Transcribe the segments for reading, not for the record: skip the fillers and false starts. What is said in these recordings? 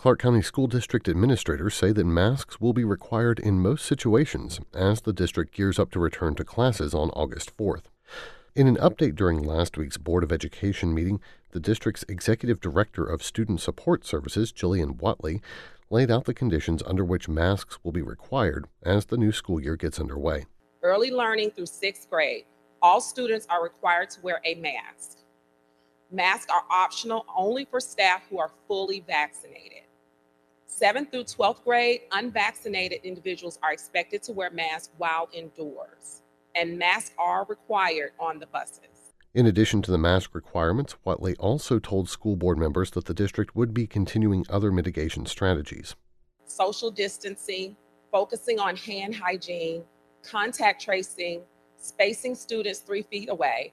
Clark County School District administrators say that masks will be required in most situations as the district gears up to return to classes on August 4th. In an update during last week's Board of Education meeting, the district's Executive Director of Student Support Services, Jillian Watley, laid out the conditions under which masks will be required as the new school year gets underway. Early learning through 6th grade, all students are required to wear a mask. Masks are optional only for staff who are fully vaccinated. 7th through 12th grade, unvaccinated individuals are expected to wear masks while indoors, and masks are required on the buses. In addition to the mask requirements, Watley also told school board members that the district would be continuing other mitigation strategies. Social distancing, focusing on hand hygiene, contact tracing, spacing students 3 feet away.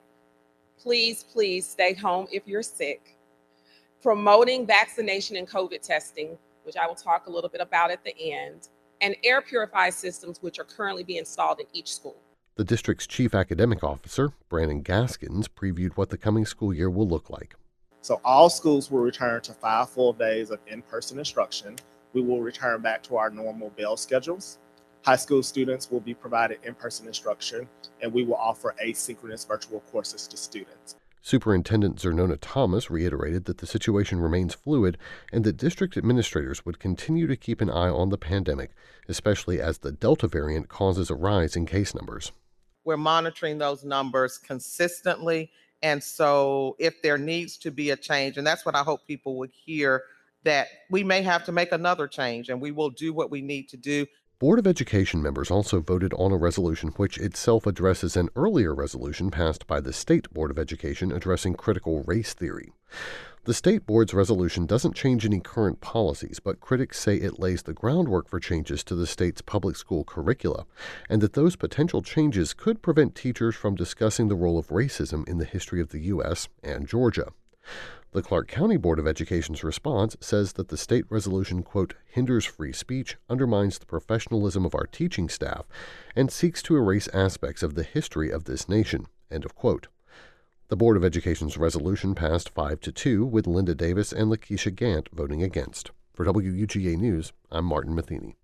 Please stay home if you're sick. Promoting vaccination and COVID testing, which I will talk a little bit about at the end, and air purified systems, which are currently being installed in each school. The district's chief academic officer, Brandon Gaskins, previewed what the coming school year will look like. So all schools will return to 5 full days of in-person instruction. We will return back to our normal bell schedules. High school students will be provided in-person instruction, and we will offer asynchronous virtual courses to students. Superintendent Zernona Thomas reiterated that the situation remains fluid and that district administrators would continue to keep an eye on the pandemic, especially as the Delta variant causes a rise in case numbers. We're monitoring those numbers consistently, and so if there needs to be a change, and that's what I hope people would hear, that we may have to make another change, and we will do what we need to do. Board of Education members also voted on a resolution which itself addresses an earlier resolution passed by the State Board of Education addressing critical race theory. The State Board's resolution doesn't change any current policies, but critics say it lays the groundwork for changes to the state's public school curricula, and that those potential changes could prevent teachers from discussing the role of racism in the history of the U.S. and Georgia. The Clark County Board of Education's response says that the state resolution, quote, hinders free speech, undermines the professionalism of our teaching staff, and seeks to erase aspects of the history of this nation, end of quote. The Board of Education's resolution passed 5-2, with Linda Davis and Lakeisha Gant voting against. For WUGA News, I'm Martin Matheny.